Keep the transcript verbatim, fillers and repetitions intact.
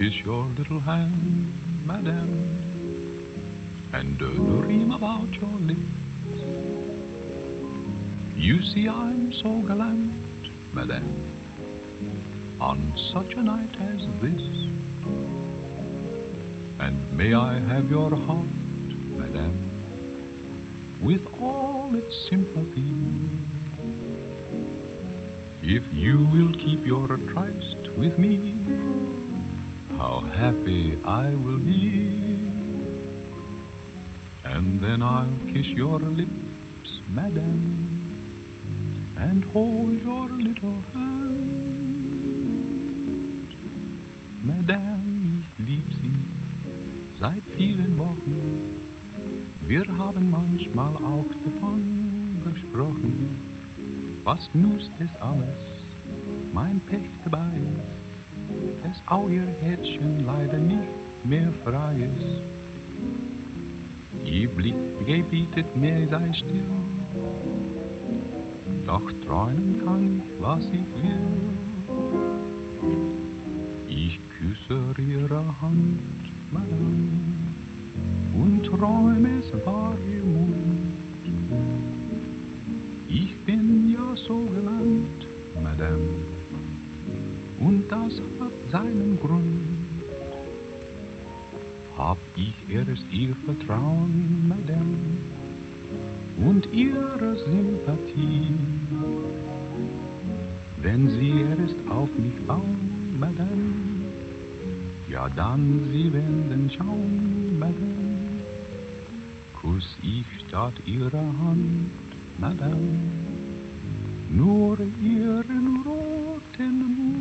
kiss your little hand, madame, and uh, dream about your lips. You see I'm so gallant, madame, on such a night as this. And may I have your heart, madame, with all its sympathy. If you will keep your tryst with me, how happy I will be. And then I'll kiss your lips, madame, and hold your little hand. Madame, ich lieb Sie seit vielen Wochen. Wir haben manchmal auch davon gesprochen. Fast nust es alles, mein Pech dabei ist, dass auch ihr Herzchen leider nicht mehr frei ist. Ihr Blick gebietet mir, sei still, doch träumen kann ich, was ich will. Ich küsse ihre Hand, madame, und träume, es war ihr Mund. Ich bin ja so galant, madame, und das hat seinen Grund. Hab ich erst ihr Vertrauen, madame, und ihre Sympathie. Wenn sie erst auf mich bauen, madame, ja dann sie werden schauen, madame, kuss ich statt ihrer Hand, madame, nur ihren roten Mund.